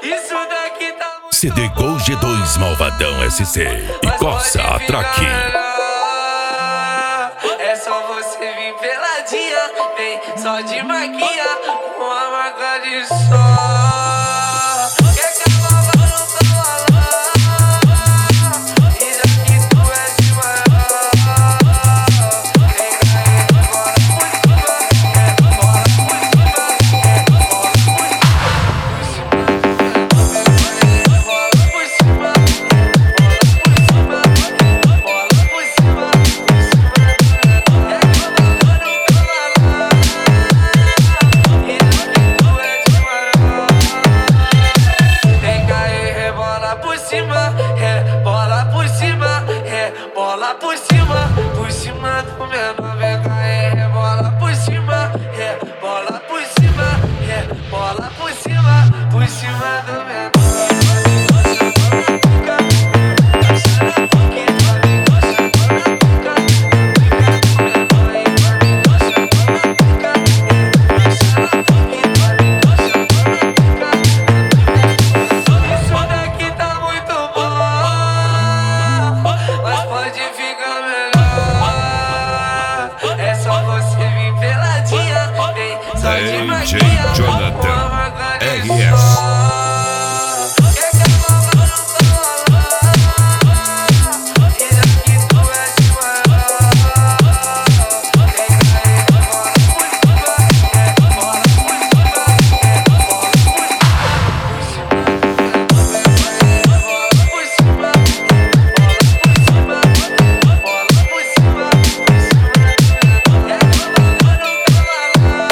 Isso daqui tá muito CD Gol G2 Malvadão SC e Corsa Atraque. É só você vir peladinha, vem só de maquinha, uma maca de sol. Quer cavalo no cavalão, e daqui tu é de maior. Vem cair bola por cima, bola por cima, bola por cima. Por cima do menor, vem cair, rebola por cima, bola por cima, bola por cima do menor. Isso daqui tá muito bom, mas pode ficar melhor. É só você vir peladinha, vem só de DJ maquinha, Jonathan uma maca de RS. sol. Quer cavalo no cavalão, e daqui tu é de maior. Vem cair bola por cima, bola por cima, bola por cima. Quer cavalo no cavalão,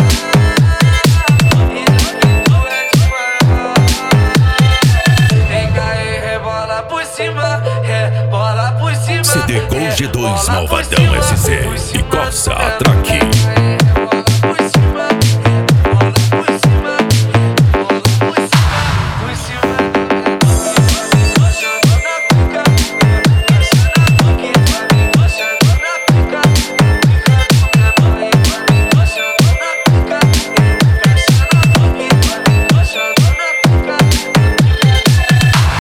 e daqui tu é de maior. Vem cair, rebola por cima, bola por cima. CD Gol G2 bola por Malvadão cima, SC por e cima Corsa do menor, Atraque. vem cair,